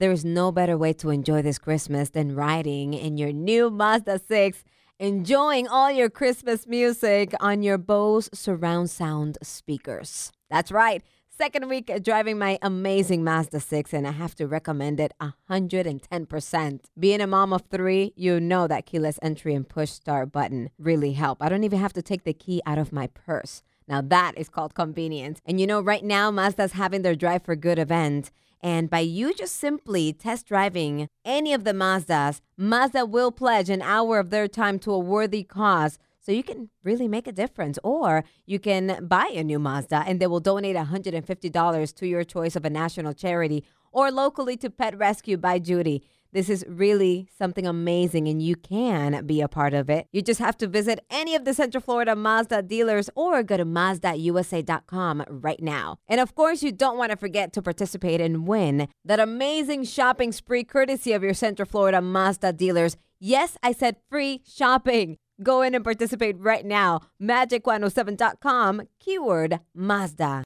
There's no better way to enjoy this Christmas than riding in your new Mazda 6, enjoying all your Christmas music on your Bose surround sound speakers. That's right. Second week driving my amazing Mazda 6, and I have to recommend it 110%. Being a mom of three, you know that keyless entry and push start button really help. I don't even have to take the key out of my purse. Now that is called convenience. And you know, right now, Mazda's having their Drive for Good event. And by you just simply test driving any of the Mazdas, Mazda will pledge an hour of their time to a worthy cause. So you can really make a difference. Or you can buy a new Mazda and they will donate $150 to your choice of a national charity or locally to Pet Rescue by Judy. This is really something amazing and you can be a part of it. You just have to visit any of the Central Florida Mazda dealers or go to MazdaUSA.com right now. And of course, you don't want to forget to participate and win that amazing shopping spree courtesy of your Central Florida Mazda dealers. Yes, I said free shopping. Go in and participate right now. Magic107.com, keyword Mazda.